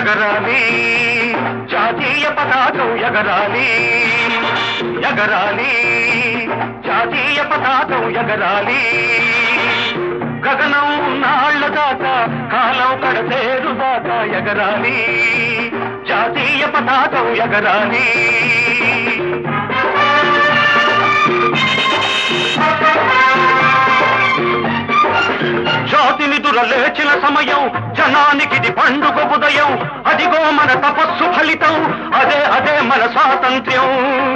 ఎగరాలి జాతీయ పతాకం ఎగరాలి ఎగరాలి జాతీయ పతాకం ఎగరాలి గగనం నాళ్ల దాకా కాలం కడతేరు దాకా ఎగరాలి జాతీయ పతాకం ఎగరాలి జాతిని దురలేచిన సమయం జనానికిది పండుగ ఉదయం అదిగో మన తపస్సు ఫలితం అదే మన స్వాతంత్ర్యం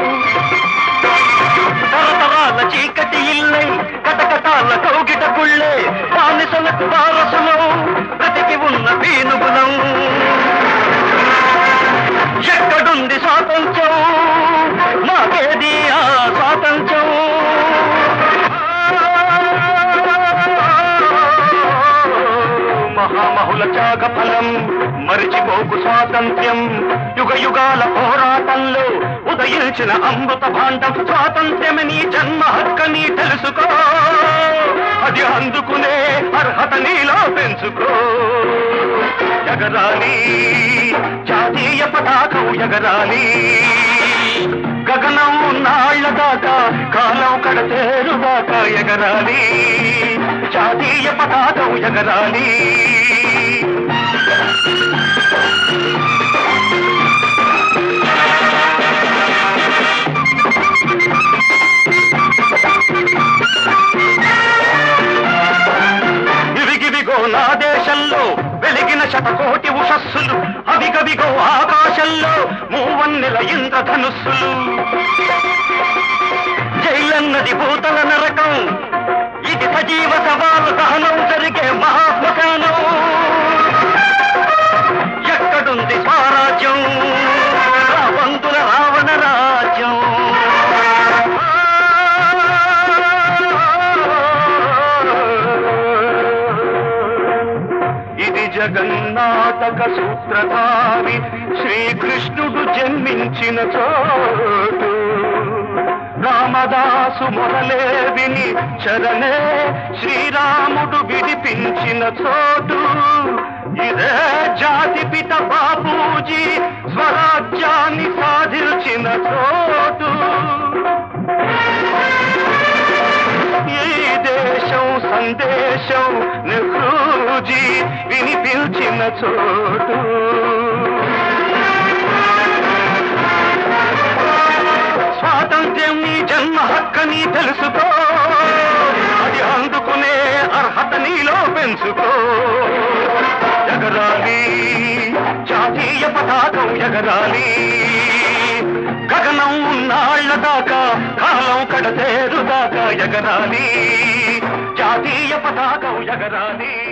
తరతరాల చీకటి ఇల్లై కటకటాల కౌగిట కుళ్ళే బానిసలకు వారసులం బ్రతికి ఉన్న పీనుగులం ఎక్కడుంది స్వాతంత్ర్యం మాకేది ఆ స్వాతంత్ర్యం మహామహుల త్యాగ ఫలం మరిచిపోకు స్వాతంత్ర్యం యుగ యుగాల పోరాటంలో ఉదయించిన అమృత భాండం స్వాతంత్ర్యమని జన్మ హక్కని తెలుసుకో అది అందుకునే అర్హత నీలో పెంచుకో ఎగరాలి జాతీయ పతాకం ఎగరాలి గగనం నాళ్ల దాకా కాలం కడతేరు దాకా ఎగరాలి జాతీయ పతాకం ఎగరాలి ఇవిగివిగో నా దేశంలో వెలిగిన శతకోటి ఉషస్సులు అవిగవిగో ఆకాశంలో మూవన్నెల ఇంద్రధనుస్సులు జైలన్నది భూతల నరకం ఇది సజీవ సవాలు దహనం జరిగే మహాశ్మశానం ఎక్కడుంది స్వరాజ్యం రావంతుల రావణ రాజ్యం ఇది జగన్నాటక సూత్రధారి శ్రీకృష్ణుడు జన్మించిన చోటు రామదాసు మొదలే విని చరణే శ్రీరాముడు విడిపించిన చోటు ఇదే జాతిపిత బాపూజీ స్వరాజ్యాన్ని సాధించిన చోటు ఈ దేశం సందేశం నెహ్రూజీ వినిపించిన చోటు స్వాతంత్ర్యం నీ జన్మ హక్కని తెలుసుకో అది అందుకునే అర్హత నీలో పెంచుకో ఎగరాలి జాతీయ పతాకం ఎగరాలి గగనం నాళ్ల దాకా కాలం కడతేరు దాకా ఎగరాలి జాతీయ పతాకం ఎగరాలి